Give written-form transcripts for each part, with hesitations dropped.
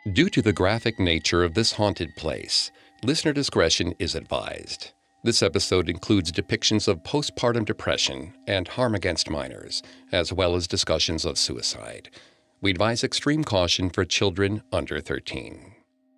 Due to the graphic nature of this haunted place, listener discretion is advised. This episode includes depictions of postpartum depression and harm against minors, as well as discussions of suicide. We advise extreme caution for children under 13.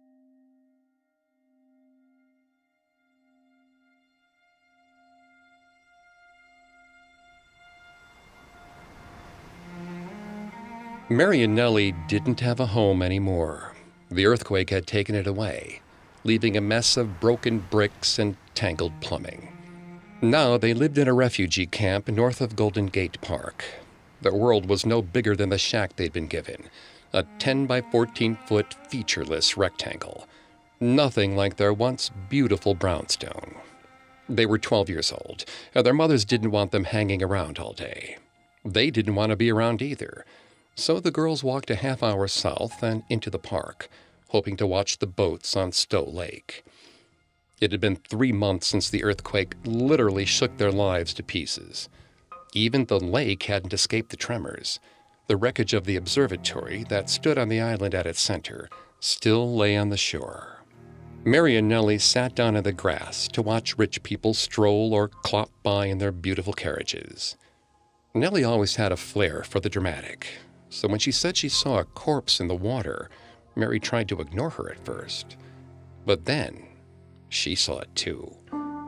Mary and Nellie didn't have a home anymore. The earthquake had taken it away, leaving a mess of broken bricks and tangled plumbing. Now they lived in a refugee camp north of Golden Gate Park. Their world was no bigger than the shack they'd been given, a 10 by 14-foot featureless rectangle. Nothing like their once beautiful brownstone. They were 12 years old, and their mothers didn't want them hanging around all day. They didn't want to be around either. So the girls walked a half hour south and into the park, hoping to watch the boats on Stowe Lake. It had been 3 months since the earthquake literally shook their lives to pieces. Even the lake hadn't escaped the tremors. The wreckage of the observatory that stood on the island at its center still lay on the shore. Mary and Nellie sat down in the grass to watch rich people stroll or clop by in their beautiful carriages. Nellie always had a flair for the dramatic. So when she said she saw a corpse in the water, Mary tried to ignore her at first. But then, she saw it too.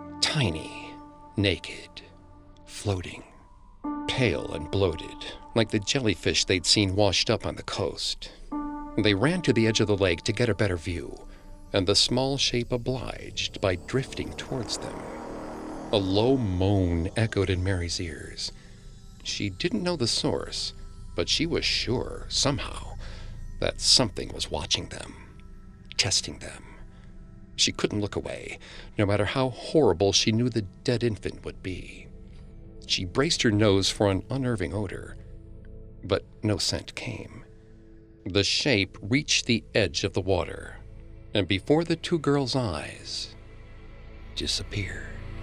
Tiny, naked, floating, pale and bloated, like the jellyfish they'd seen washed up on the coast. They ran to the edge of the lake to get a better view, and the small shape obliged by drifting towards them. A low moan echoed in Mary's ears. She didn't know the source, but she was sure, somehow, that something was watching them, testing them. She couldn't look away, no matter how horrible she knew the dead infant would be. She braced her nose for an unnerving odor, but no scent came. The shape reached the edge of the water, and before the two girls' eyes, disappeared.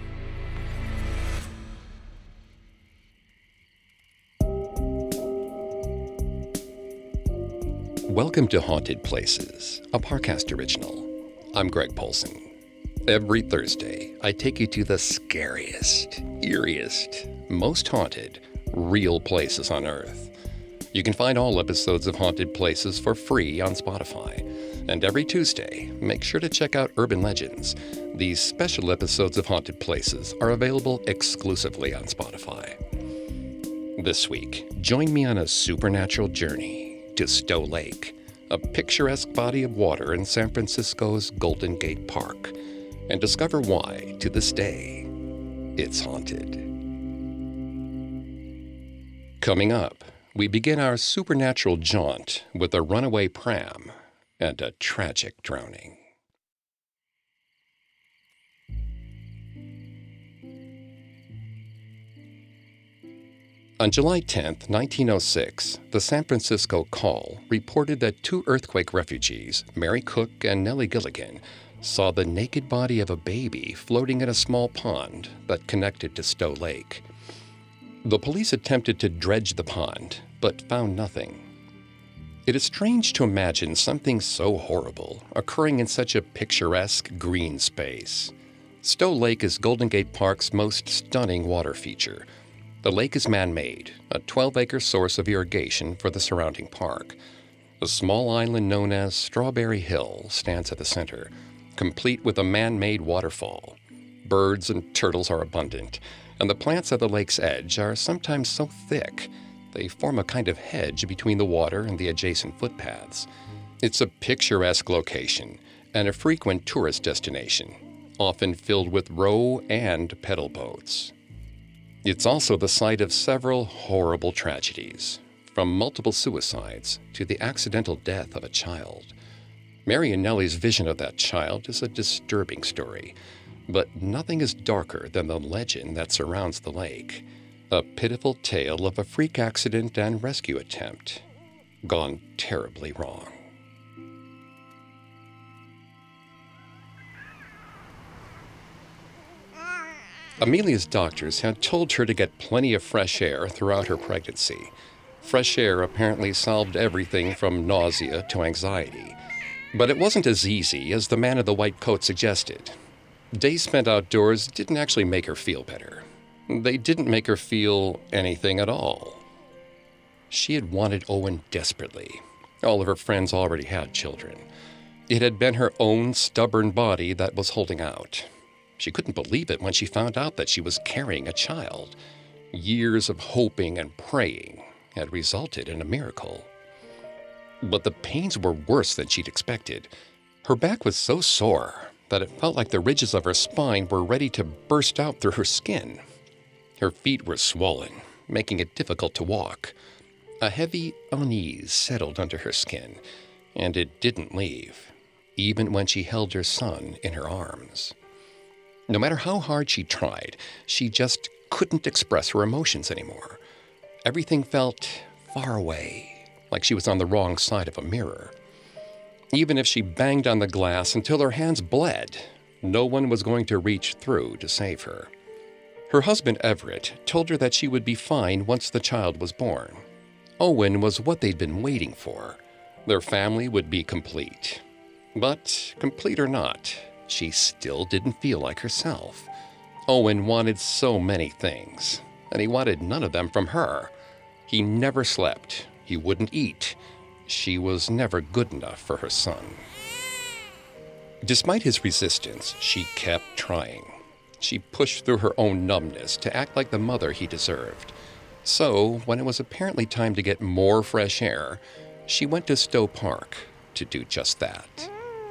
Welcome to Haunted Places, a Parcast original. I'm Greg Polson. Every Thursday, I take you to the scariest, eeriest, most haunted, real places on Earth. You can find all episodes of Haunted Places for free on Spotify. And every Tuesday, make sure to check out Urban Legends. These special episodes of Haunted Places are available exclusively on Spotify. This week, join me on a supernatural journey to Stowe Lake, a picturesque body of water in San Francisco's Golden Gate Park, and discover why, to this day, it's haunted. Coming up, we begin our supernatural jaunt with a runaway pram and a tragic drowning. On July 10, 1906, the San Francisco Call reported that 2 earthquake refugees, Mary Cook and Nellie Gilligan, saw the naked body of a baby floating in a small pond that connected to Stowe Lake. The police attempted to dredge the pond, but found nothing. It is strange to imagine something so horrible occurring in such a picturesque green space. Stowe Lake is Golden Gate Park's most stunning water feature. The lake is man-made, a 12-acre source of irrigation for the surrounding park. A small island known as Strawberry Hill stands at the center, complete with a man-made waterfall. Birds and turtles are abundant, and the plants at the lake's edge are sometimes so thick they form a kind of hedge between the water and the adjacent footpaths. It's a picturesque location and a frequent tourist destination, often filled with row and pedal boats. It's also the site of several horrible tragedies, from multiple suicides to the accidental death of a child. Mary and Nellie's vision of that child is a disturbing story, but nothing is darker than the legend that surrounds the lake. A pitiful tale of a freak accident and rescue attempt gone terribly wrong. Amelia's doctors had told her to get plenty of fresh air throughout her pregnancy. Fresh air apparently solved everything from nausea to anxiety. But it wasn't as easy as the man in the white coat suggested. Days spent outdoors didn't actually make her feel better. They didn't make her feel anything at all. She had wanted Owen desperately. All of her friends already had children. It had been her own stubborn body that was holding out. She couldn't believe it when she found out that she was carrying a child. Years of hoping and praying had resulted in a miracle. But the pains were worse than she'd expected. Her back was so sore that it felt like the ridges of her spine were ready to burst out through her skin. Her feet were swollen, making it difficult to walk. A heavy unease settled under her skin, and it didn't leave, even when she held her son in her arms. No matter how hard she tried, she just couldn't express her emotions anymore. Everything felt far away, like she was on the wrong side of a mirror. Even if she banged on the glass until her hands bled, no one was going to reach through to save her. Her husband, Everett, told her that she would be fine once the child was born. Owen was what they'd been waiting for. Their family would be complete. But, complete or not, she still didn't feel like herself. Owen wanted so many things, and he wanted none of them from her. He never slept. He wouldn't eat. She was never good enough for her son. Despite his resistance, she kept trying. She pushed through her own numbness to act like the mother he deserved. So, when it was apparently time to get more fresh air, she went to Stowe Park to do just that.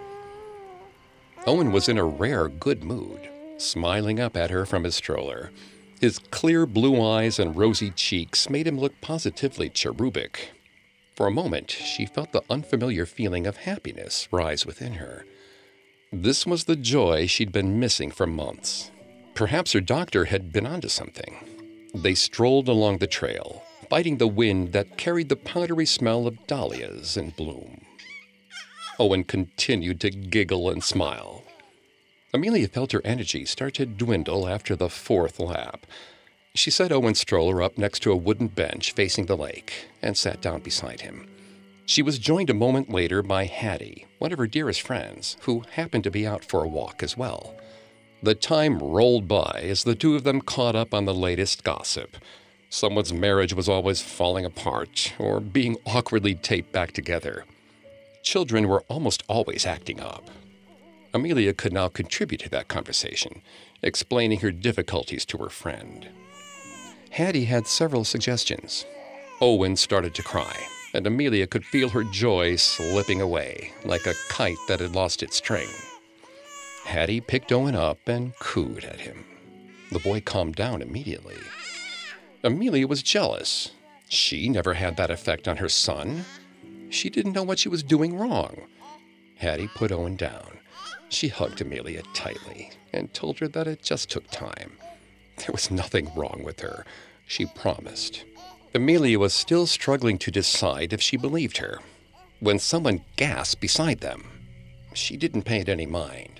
Owen was in a rare good mood, smiling up at her from his stroller. His clear blue eyes and rosy cheeks made him look positively cherubic. For a moment, she felt the unfamiliar feeling of happiness rise within her. This was the joy she'd been missing for months. Perhaps her doctor had been onto something. They strolled along the trail, fighting the wind that carried the powdery smell of dahlias in bloom. Owen continued to giggle and smile. Amelia felt her energy start to dwindle after the fourth lap. She set Owen's stroller up next to a wooden bench facing the lake and sat down beside him. She was joined a moment later by Hattie, one of her dearest friends, who happened to be out for a walk as well. The time rolled by as the two of them caught up on the latest gossip. Someone's marriage was always falling apart or being awkwardly taped back together. Children were almost always acting up. Amelia could now contribute to that conversation, explaining her difficulties to her friend. Hattie had several suggestions. Owen started to cry, and Amelia could feel her joy slipping away, like a kite that had lost its string. Hattie picked Owen up and cooed at him. The boy calmed down immediately. Amelia was jealous. She never had that effect on her son. She didn't know what she was doing wrong. Hattie put Owen down. She hugged Amelia tightly and told her that it just took time. There was nothing wrong with her, she promised. Amelia was still struggling to decide if she believed her, when someone gasped beside them. She didn't pay it any mind.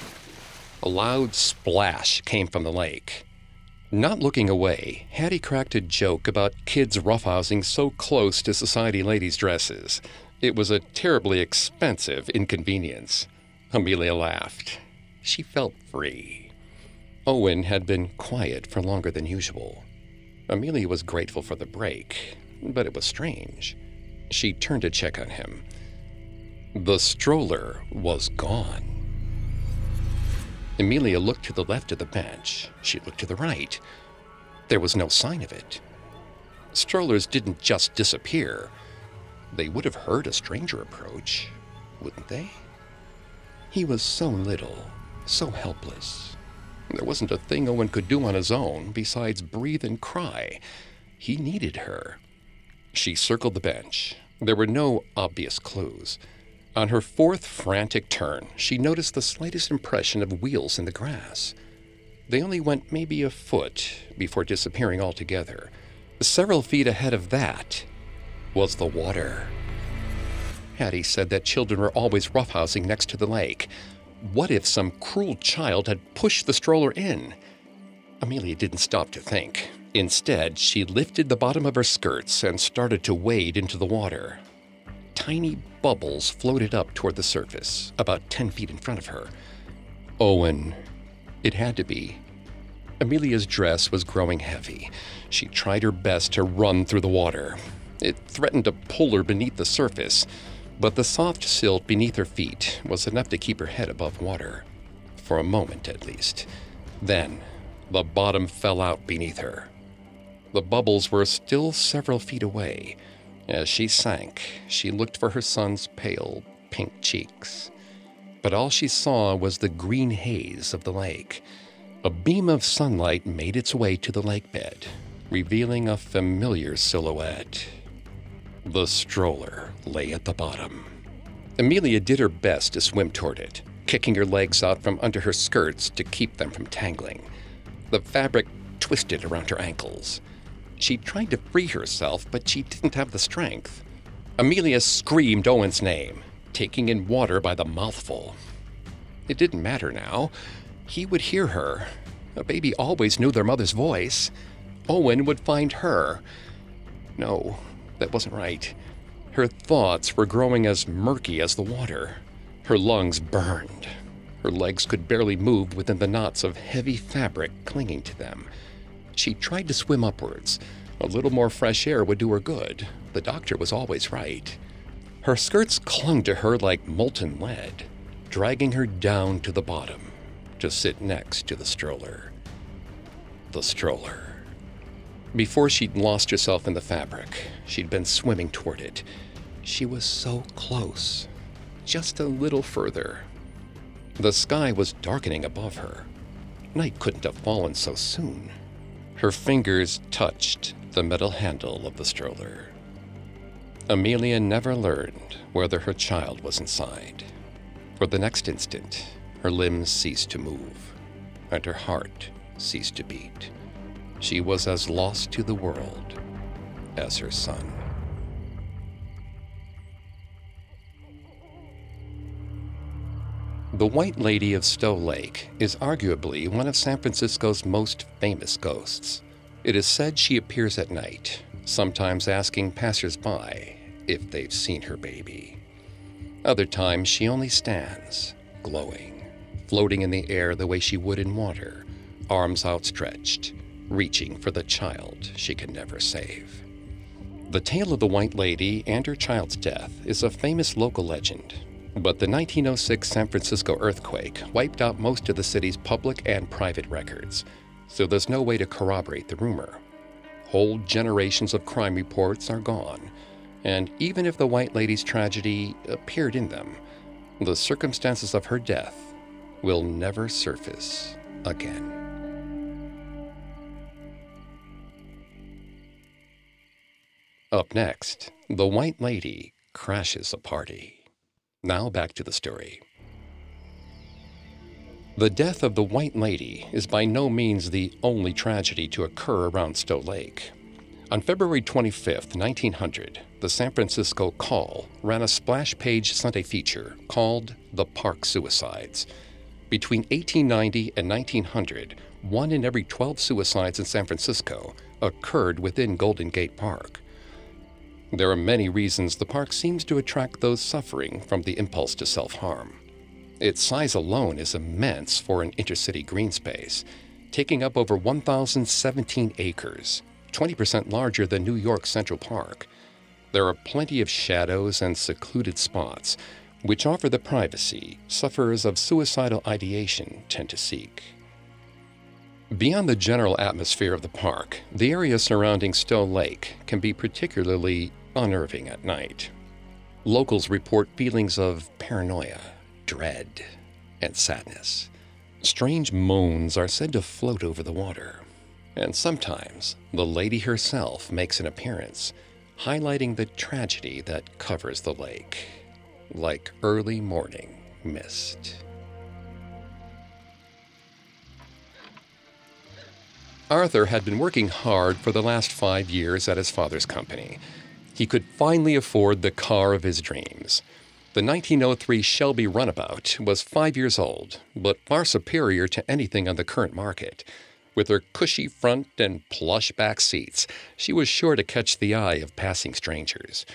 A loud splash came from the lake. Not looking away, Hattie cracked a joke about kids roughhousing so close to society ladies' dresses. It was a terribly expensive inconvenience. Amelia laughed. She felt free. Owen had been quiet for longer than usual. Amelia was grateful for the break, but it was strange. She turned to check on him. The stroller was gone. Amelia looked to the left of the bench. She looked to the right. There was no sign of it. Strollers didn't just disappear. They would have heard a stranger approach, wouldn't they? He was so little, so helpless. There wasn't a thing Owen could do on his own besides breathe and cry. He needed her. She circled the bench. There were no obvious clues. On her fourth frantic turn, she noticed the slightest impression of wheels in the grass. They only went maybe a foot before disappearing altogether. Several feet ahead of that was the water. Hattie said that children were always roughhousing next to the lake. What if some cruel child had pushed the stroller in? Amelia didn't stop to think. Instead, she lifted the bottom of her skirts and started to wade into the water. tiny bubbles floated up toward the surface, about 10 feet in front of her. Owen. It had to be. Amelia's dress was growing heavy. She tried her best to run through the water. It threatened to pull her beneath the surface, but the soft silt beneath her feet was enough to keep her head above water. For a moment, at least. Then, the bottom fell out beneath her. The bubbles were still several feet away. As she sank, she looked for her son's pale, pink cheeks. But all she saw was the green haze of the lake. A beam of sunlight made its way to the lake bed, revealing a familiar silhouette. The stroller lay at the bottom. Amelia did her best to swim toward it, kicking her legs out from under her skirts to keep them from tangling. The fabric twisted around her ankles. She tried to free herself, but she didn't have the strength. Amelia screamed Owen's name, taking in water by the mouthful. It didn't matter now. He would hear her. A baby always knew their mother's voice. Owen would find her. No, that wasn't right. Her thoughts were growing as murky as the water. Her lungs burned. Her legs could barely move within the knots of heavy fabric clinging to them. She tried to swim upwards. A little more fresh air would do her good. The doctor was always right. Her skirts clung to her like molten lead, dragging her down to the bottom to sit next to the stroller. The stroller. Before she'd lost herself in the fabric, she'd been swimming toward it. She was so close. Just a little further. The sky was darkening above her. Night couldn't have fallen so soon. Her fingers touched the metal handle of the stroller. Amelia never learned whether her child was inside. For the next instant, her limbs ceased to move, and her heart ceased to beat. She was as lost to the world as her son. The White Lady of Stowe Lake is arguably one of San Francisco's most famous ghosts. It is said she appears at night, sometimes asking passers-by if they've seen her baby. Other times she only stands, glowing, floating in the air the way she would in water, arms outstretched, reaching for the child she can never save. The tale of the White Lady and her child's death is a famous local legend. But the 1906 San Francisco earthquake wiped out most of the city's public and private records, so there's no way to corroborate the rumor. Whole generations of crime reports are gone, and even if the White Lady's tragedy appeared in them, the circumstances of her death will never surface again. Up next, the White Lady crashes a party. Now back to the story. The death of the White Lady is by no means the only tragedy to occur around Stowe Lake. On February 25, 1900, the San Francisco Call ran a splash-page Sunday feature called The Park Suicides. Between 1890 and 1900, 1 in every 12 suicides in San Francisco occurred within Golden Gate Park. There are many reasons the park seems to attract those suffering from the impulse to self-harm. Its size alone is immense for an intercity green space, taking up over 1,017 acres, 20% larger than New York Central Park. There are plenty of shadows and secluded spots, which offer the privacy sufferers of suicidal ideation tend to seek. Beyond the general atmosphere of the park, the area surrounding Stowe Lake can be particularly unnerving at night. Locals report feelings of paranoia, dread, and sadness. Strange moans are said to float over the water, and sometimes the lady herself makes an appearance, highlighting the tragedy that covers the lake, like early morning mist. Arthur had been working hard for the last 5 years at his father's company. He could finally afford the car of his dreams. The 1903 Shelby Runabout was 5 years old, but far superior to anything on the current market. With her cushy front and plush back seats, she was sure to catch the eye of passing strangers.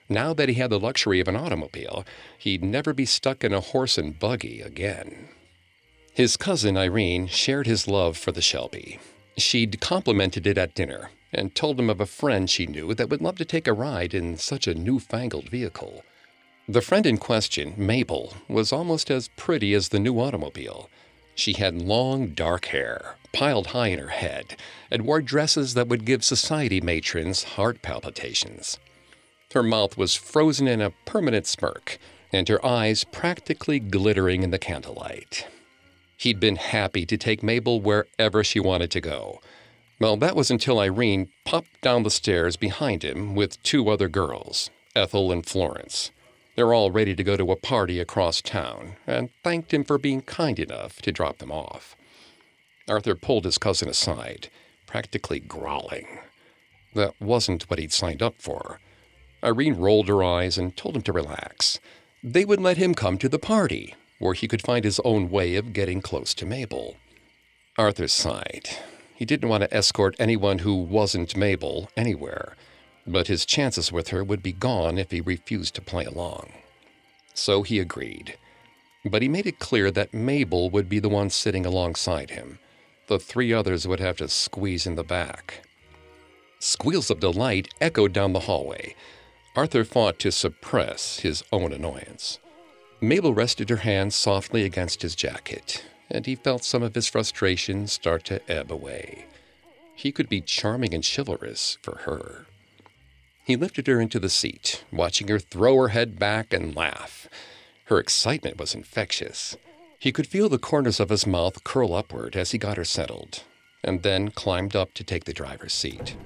Now that he had the luxury of an automobile, he'd never be stuck in a horse and buggy again. His cousin Irene shared his love for the Shelby. She'd complimented it at dinner and told him of a friend she knew that would love to take a ride in such a newfangled vehicle. The friend in question, Mabel, was almost as pretty as the new automobile. She had long, dark hair, piled high in her head, and wore dresses that would give society matrons heart palpitations. Her mouth was frozen in a permanent smirk, and her eyes practically glittering in the candlelight. He'd been happy to take Mabel wherever she wanted to go. Well, that was until Irene popped down the stairs behind him with two other girls, Ethel and Florence. They were all ready to go to a party across town, and thanked him for being kind enough to drop them off. Arthur pulled his cousin aside, practically growling. That wasn't what he'd signed up for. Irene rolled her eyes and told him to relax. They would let him come to the party, where he could find his own way of getting close to Mabel. Arthur sighed. He didn't want to escort anyone who wasn't Mabel anywhere, but his chances with her would be gone if he refused to play along. So he agreed. But he made it clear that Mabel would be the one sitting alongside him. The three others would have to squeeze in the back. Squeals of delight echoed down the hallway. Arthur fought to suppress his own annoyance. Mabel rested her hand softly against his jacket, and he felt some of his frustration start to ebb away. He could be charming and chivalrous for her. He lifted her into the seat, watching her throw her head back and laugh. Her excitement was infectious. He could feel the corners of his mouth curl upward as he got her settled, and then climbed up to take the driver's seat.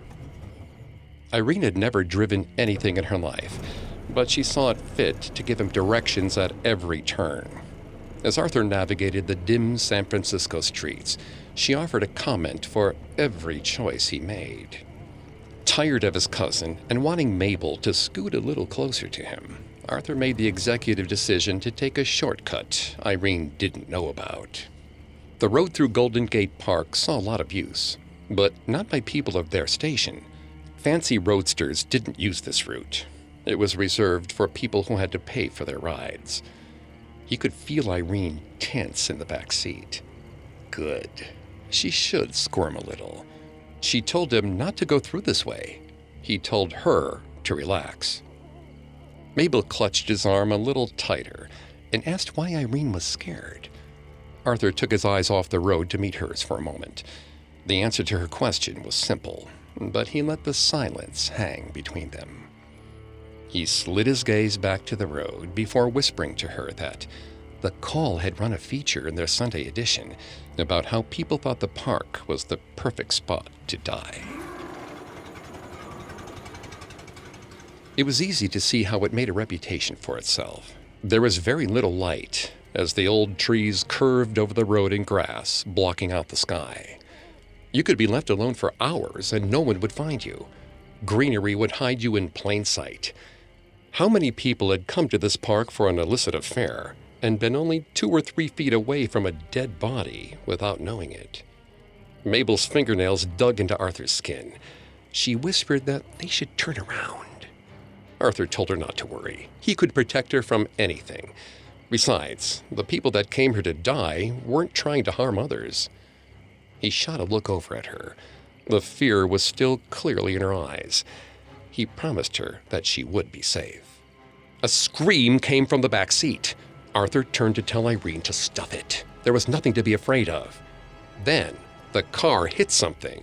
Irene had never driven anything in her life, but she saw it fit to give him directions at every turn. As Arthur navigated the dim San Francisco streets, she offered a comment for every choice he made. Tired of his cousin and wanting Mabel to scoot a little closer to him, Arthur made the executive decision to take a shortcut Irene didn't know about. The road through Golden Gate Park saw a lot of use, but not by people of their station. Fancy roadsters didn't use this route. It was reserved for people who had to pay for their rides. He could feel Irene tense in the back seat. Good. She should squirm a little. She told him not to go through this way. He told her to relax. Mabel clutched his arm a little tighter and asked why Irene was scared. Arthur took his eyes off the road to meet hers for a moment. The answer to her question was simple, but he let the silence hang between them. He slid his gaze back to the road before whispering to her that the Call had run a feature in their Sunday edition about how people thought the park was the perfect spot to die. It was easy to see how it made a reputation for itself. There was very little light, as the old trees curved over the road and grass, blocking out the sky. You could be left alone for hours and no one would find you. Greenery would hide you in plain sight. How many people had come to this park for an illicit affair and been only 2 or 3 feet away from a dead body without knowing it? Mabel's fingernails dug into Arthur's skin. She whispered that they should turn around. Arthur told her not to worry. He could protect her from anything. Besides, the people that came here to die weren't trying to harm others. He shot a look over at her. The fear was still clearly in her eyes. He promised her that she would be safe. A scream came from the back seat. Arthur turned to tell Irene to stuff it. There was nothing to be afraid of. Then, the car hit something.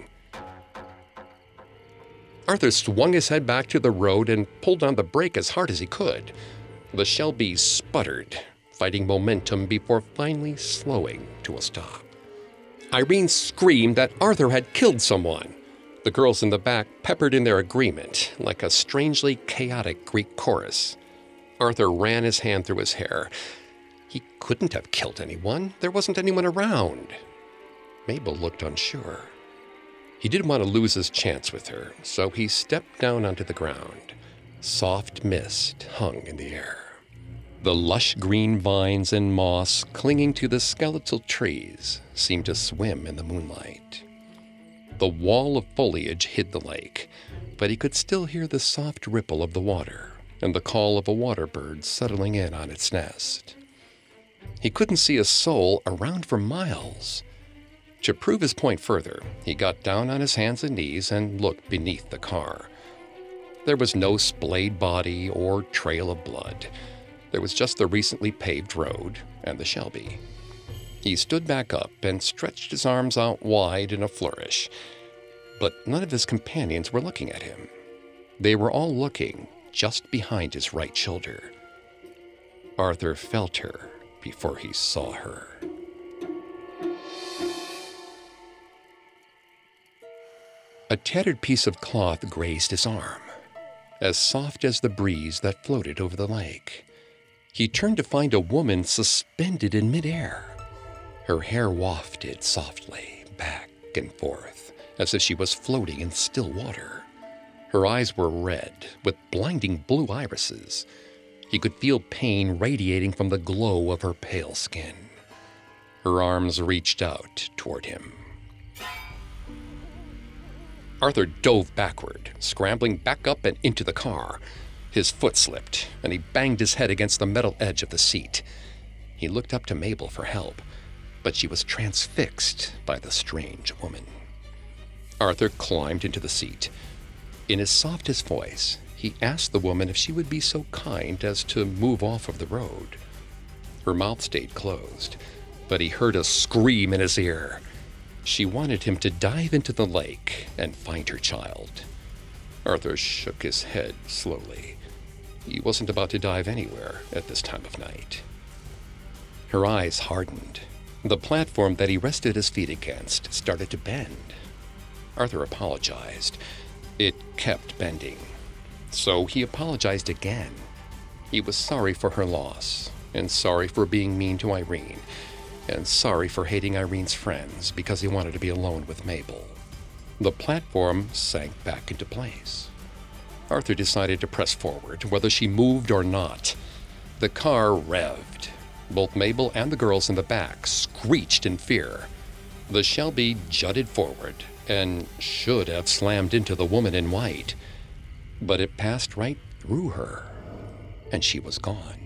Arthur swung his head back to the road and pulled on the brake as hard as he could. The Shelby sputtered, fighting momentum before finally slowing to a stop. Irene screamed that Arthur had killed someone. The girls in the back peppered in their agreement, like a strangely chaotic Greek chorus. Arthur ran his hand through his hair. He couldn't have killed anyone. There wasn't anyone around. Mabel looked unsure. He didn't want to lose his chance with her, so he stepped down onto the ground. Soft mist hung in the air. The lush green vines and moss clinging to the skeletal trees seemed to swim in the moonlight. The wall of foliage hid the lake, but he could still hear the soft ripple of the water, and the call of a water bird settling in on its nest. He couldn't see a soul around for miles. To prove his point further, he got down on his hands and knees and looked beneath the car. There was no splayed body or trail of blood. There was just the recently paved road and the Shelby. He stood back up and stretched his arms out wide in a flourish. But none of his companions were looking at him. They were all looking just behind his right shoulder. Arthur felt her before he saw her. A tattered piece of cloth grazed his arm, as soft as the breeze that floated over the lake. He turned to find a woman suspended in midair. Her hair wafted softly back and forth, as if she was floating in still water. Her eyes were red, with blinding blue irises. He could feel pain radiating from the glow of her pale skin. Her arms reached out toward him. Arthur dove backward, scrambling back up and into the car. His foot slipped, and he banged his head against the metal edge of the seat. He looked up to Mabel for help, but she was transfixed by the strange woman. Arthur climbed into the seat. In his softest voice, he asked the woman if she would be so kind as to move off of the road. Her mouth stayed closed, but he heard a scream in his ear. She wanted him to dive into the lake and find her child. Arthur shook his head slowly. He wasn't about to dive anywhere at this time of night. Her eyes hardened. The platform that he rested his feet against started to bend. Arthur apologized. It kept bending. So he apologized again. He was sorry for her loss, and sorry for being mean to Irene, and sorry for hating Irene's friends because he wanted to be alone with Mabel. The platform sank back into place. Arthur decided to press forward, whether she moved or not. The car revved. Both Mabel and the girls in the back screeched in fear. The Shelby jutted forward and should have slammed into the woman in white, but it passed right through her, and she was gone.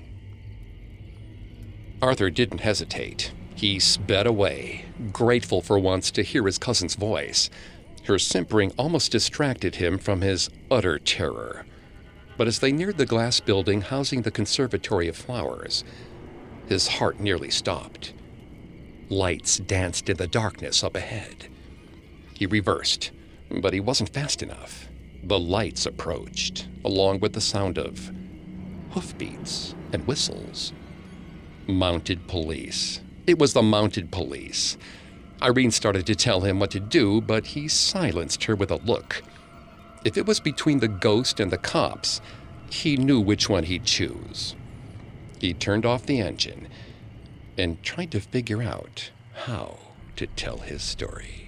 Arthur didn't hesitate. He sped away, grateful for once to hear his cousin's voice. Her simpering almost distracted him from his utter terror. But as they neared the glass building housing the Conservatory of Flowers, his heart nearly stopped. Lights danced in the darkness up ahead. He reversed, but he wasn't fast enough. The lights approached, along with the sound of hoofbeats and whistles. Mounted police. It was the mounted police. Irene started to tell him what to do, but he silenced her with a look. If it was between the ghost and the cops, he knew which one he'd choose. He turned off the engine and tried to figure out how to tell his story.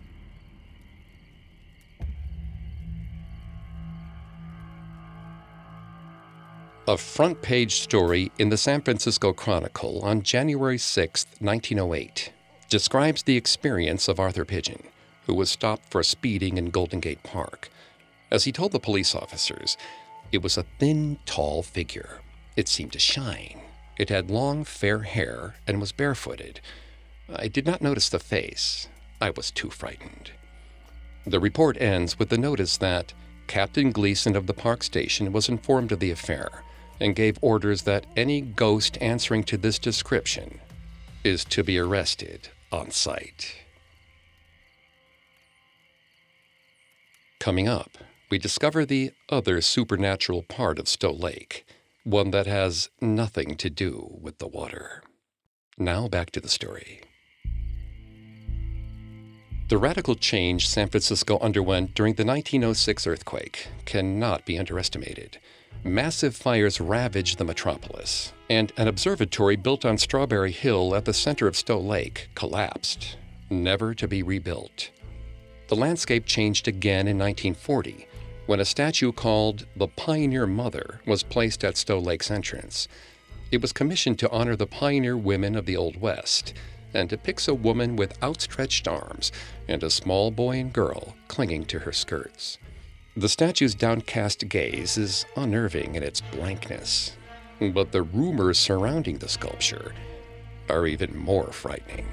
A front-page story in the San Francisco Chronicle on January 6, 1908, describes the experience of Arthur Pigeon, who was stopped for speeding in Golden Gate Park. As he told the police officers, it was a thin, tall figure. It seemed to shine. It had long, fair hair and was barefooted. I did not notice the face. I was too frightened. The report ends with the notice that Captain Gleason of the Park Station was informed of the affair and gave orders that any ghost answering to this description is to be arrested on sight. Coming up, we discover the other supernatural part of Stowe Lake, one that has nothing to do with the water. Now back to the story. The radical change San Francisco underwent during the 1906 earthquake cannot be underestimated. Massive fires ravaged the metropolis, and an observatory built on Strawberry Hill at the center of Stowe Lake collapsed, never to be rebuilt. The landscape changed again in 1940, when a statue called the Pioneer Mother was placed at Stowe Lake's entrance. It was commissioned to honor the pioneer women of the Old West, and depicts a woman with outstretched arms and a small boy and girl clinging to her skirts. The statue's downcast gaze is unnerving in its blankness, but the rumors surrounding the sculpture are even more frightening.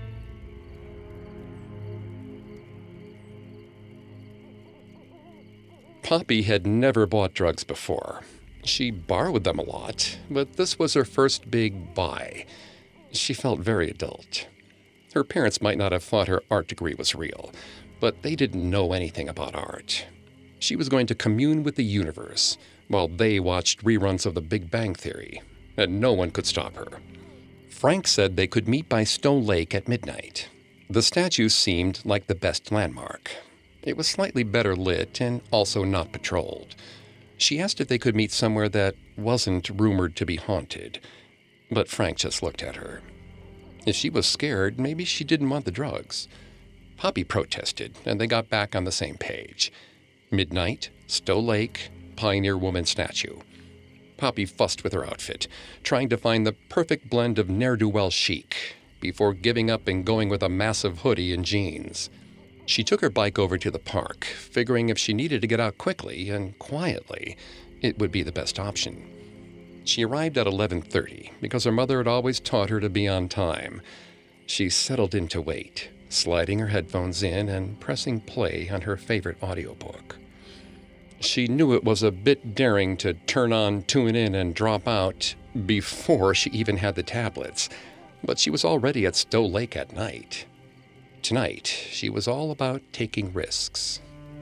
Poppy had never bought drugs before. She borrowed them a lot, but this was her first big buy. She felt very adult. Her parents might not have thought her art degree was real, but they didn't know anything about art. She was going to commune with the universe while they watched reruns of The Big Bang Theory, and no one could stop her. Frank said they could meet by Stowe Lake at midnight. The statue seemed like the best landmark. It was slightly better lit and also not patrolled. She asked if they could meet somewhere that wasn't rumored to be haunted, but Frank just looked at her. If she was scared, maybe she didn't want the drugs. Poppy protested, and they got back on the same page. Midnight, Stowe Lake, Pioneer Woman statue. Poppy fussed with her outfit, trying to find the perfect blend of ne'er-do-well chic, before giving up and going with a massive hoodie and jeans. She took her bike over to the park, figuring if she needed to get out quickly and quietly, it would be the best option. She arrived at 11:30 because her mother had always taught her to be on time. She settled in to wait, sliding her headphones in and pressing play on her favorite audiobook. She knew it was a bit daring to turn on, tune in, and drop out before she even had the tablets, but she was already at Stowe Lake at night. Tonight, she was all about taking risks.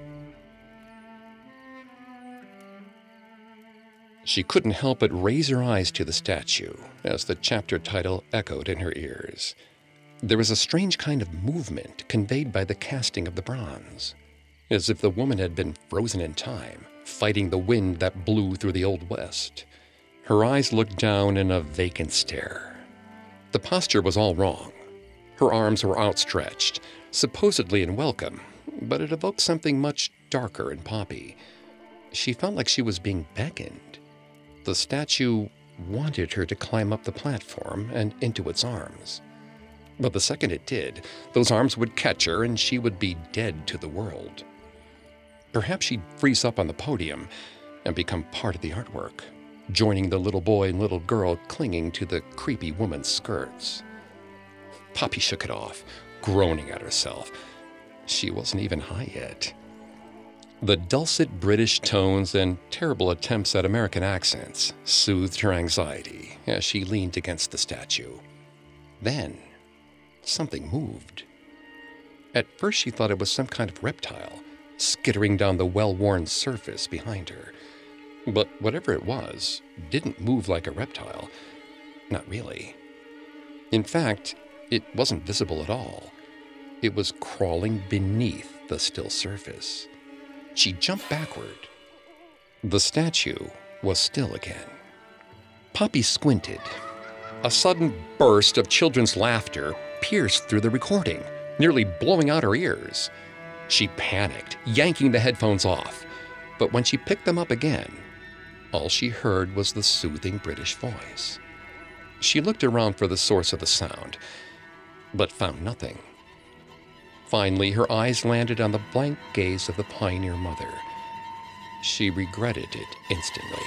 She couldn't help but raise her eyes to the statue as the chapter title echoed in her ears. There was a strange kind of movement conveyed by the casting of the bronze, as if the woman had been frozen in time, fighting the wind that blew through the Old West. Her eyes looked down in a vacant stare. The posture was all wrong. Her arms were outstretched, supposedly in welcome, but it evoked something much darker in Poppy. She felt like she was being beckoned. The statue wanted her to climb up the platform and into its arms. But the second it did, those arms would catch her and she would be dead to the world. Perhaps she'd freeze up on the podium and become part of the artwork, joining the little boy and little girl clinging to the creepy woman's skirts. Poppy shook it off, groaning at herself. She wasn't even high yet. The dulcet British tones and terrible attempts at American accents soothed her anxiety as she leaned against the statue. Then, something moved. At first she thought it was some kind of reptile, skittering down the well-worn surface behind her. But whatever it was, didn't move like a reptile. Not really. In fact, it wasn't visible at all. It was crawling beneath the still surface. She jumped backward. The statue was still again. Poppy squinted. A sudden burst of children's laughter pierced through the recording, nearly blowing out her ears. She panicked, yanking the headphones off. But when she picked them up again, all she heard was the soothing British voice. She looked around for the source of the sound, but found nothing. Finally, her eyes landed on the blank gaze of the Pioneer Mother. She regretted it instantly.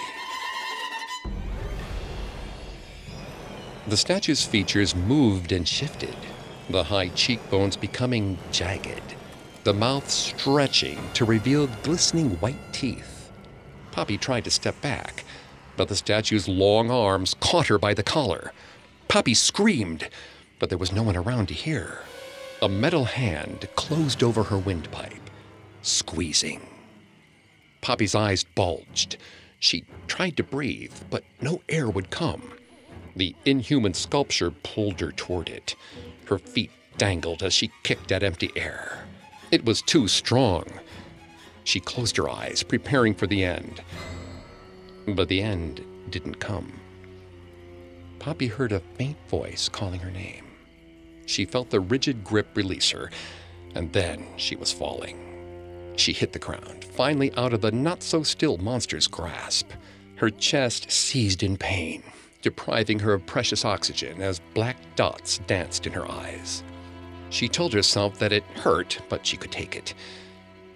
The statue's features moved and shifted, the high cheekbones becoming jagged, the mouth stretching to reveal glistening white teeth. Poppy tried to step back, but the statue's long arms caught her by the collar. Poppy screamed, but there was no one around to hear. A metal hand closed over her windpipe, squeezing. Poppy's eyes bulged. She tried to breathe, but no air would come. The inhuman sculpture pulled her toward it. Her feet dangled as she kicked at empty air. It was too strong. She closed her eyes, preparing for the end. But the end didn't come. Poppy heard a faint voice calling her name. She felt the rigid grip release her, and then she was falling. She hit the ground, finally out of the not-so-still monster's grasp. Her chest seized in pain, depriving her of precious oxygen as black dots danced in her eyes. She told herself that it hurt, but she could take it.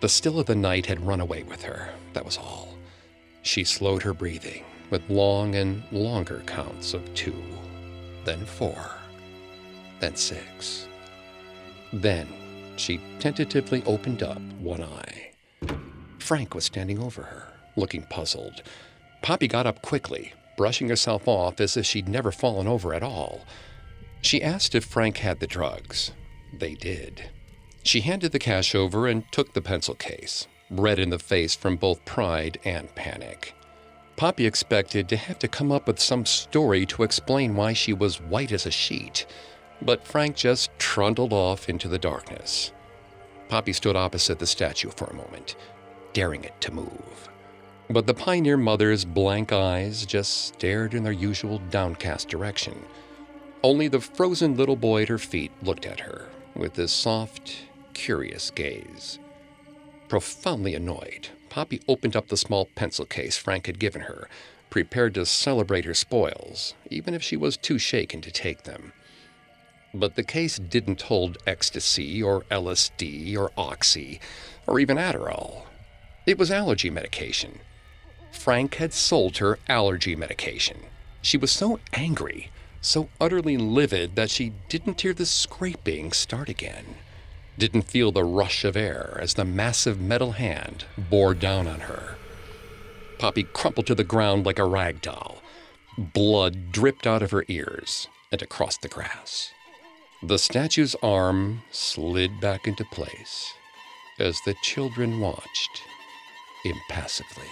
The still of the night had run away with her, that was all. She slowed her breathing, with long and longer counts of 2, then 4, then 6. Then she tentatively opened up one eye. Frank was standing over her, looking puzzled. Poppy got up quickly, brushing herself off as if she'd never fallen over at all. She asked if Frank had the drugs. They did. She handed the cash over and took the pencil case, red in the face from both pride and panic. Poppy expected to have to come up with some story to explain why she was white as a sheet, but Frank just trundled off into the darkness. Poppy stood opposite the statue for a moment, daring it to move. But the pioneer mother's blank eyes just stared in their usual downcast direction. Only the frozen little boy at her feet looked at her with his soft, curious gaze. Profoundly annoyed, Poppy opened up the small pencil case Frank had given her, prepared to celebrate her spoils, even if she was too shaken to take them. But the case didn't hold ecstasy or LSD or Oxy or even Adderall. It was allergy medication. Frank had sold her allergy medication. She was so angry, so utterly livid that she didn't hear the scraping start again, didn't feel the rush of air as the massive metal hand bore down on her. Poppy crumpled to the ground like a rag doll. Blood dripped out of her ears and across the grass. The statue's arm slid back into place as the children watched impassively.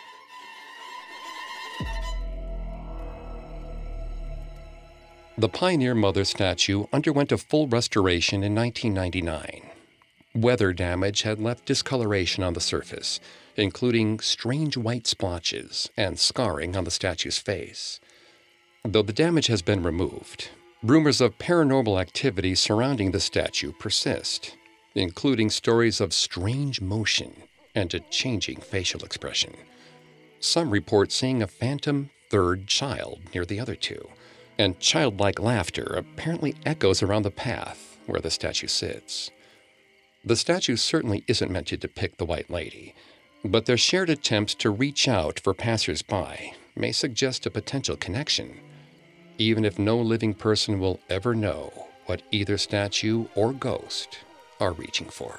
The Pioneer Mother statue underwent a full restoration in 1999. Weather damage had left discoloration on the surface, including strange white splotches and scarring on the statue's face. Though the damage has been removed, rumors of paranormal activity surrounding the statue persist, including stories of strange motion and a changing facial expression. Some report seeing a phantom third child near the other two, and childlike laughter apparently echoes around the path where the statue sits. The statue certainly isn't meant to depict the White Lady, but their shared attempts to reach out for passers-by may suggest a potential connection, even if no living person will ever know what either statue or ghost are reaching for.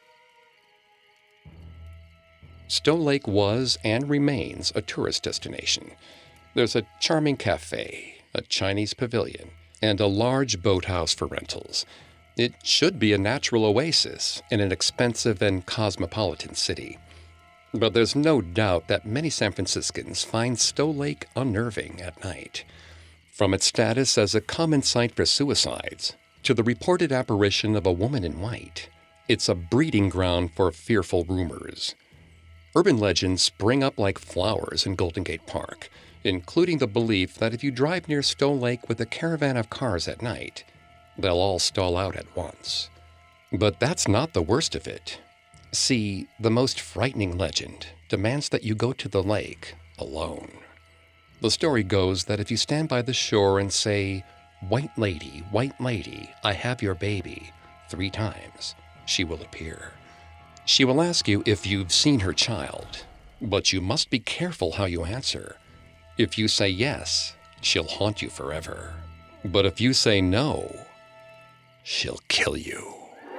Stowe Lake was and remains a tourist destination. There's a charming cafe, a Chinese pavilion, and a large boathouse for rentals. It should be a natural oasis in an expensive and cosmopolitan city. But there's no doubt that many San Franciscans find Stowe Lake unnerving at night. From its status as a common site for suicides to the reported apparition of a woman in white, it's a breeding ground for fearful rumors. Urban legends spring up like flowers in Golden Gate Park, including the belief that if you drive near Stowe Lake with a caravan of cars at night, they'll all stall out at once. But that's not the worst of it. See, the most frightening legend demands that you go to the lake alone. The story goes that if you stand by the shore and say, white lady, I have your baby," 3 times, she will appear. She will ask you if you've seen her child, but you must be careful how you answer. If you say yes, she'll haunt you forever. But if you say no, she'll kill you.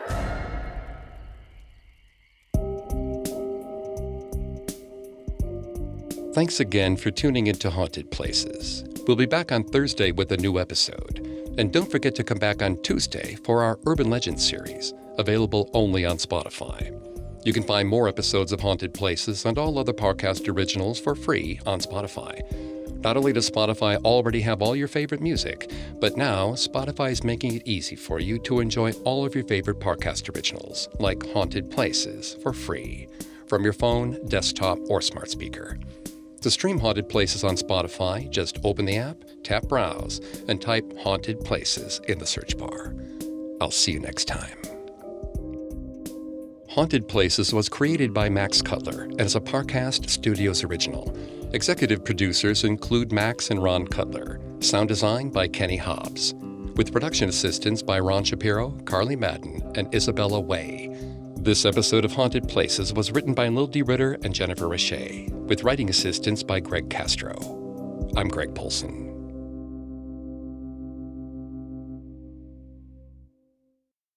Thanks again for tuning into Haunted Places. We'll be back on Thursday with a new episode. And don't forget to come back on Tuesday for our Urban Legends series, available only on Spotify. You can find more episodes of Haunted Places and all other Parcast originals for free on Spotify. Not only does Spotify already have all your favorite music, but now Spotify is making it easy for you to enjoy all of your favorite Parcast originals, like Haunted Places, for free, from your phone, desktop, or smart speaker. To stream Haunted Places on Spotify, just open the app, tap Browse, and type Haunted Places in the search bar. I'll see you next time. Haunted Places was created by Max Cutler and is a Parcast Studios original. Executive producers include Max and Ron Cutler. Sound design by Kenny Hobbs. With production assistance by Ron Shapiro, Carly Madden, and Isabella Way. This episode of Haunted Places was written by Lil D. Ritter and Jennifer Richey, with writing assistance by Greg Castro. I'm Greg Polson.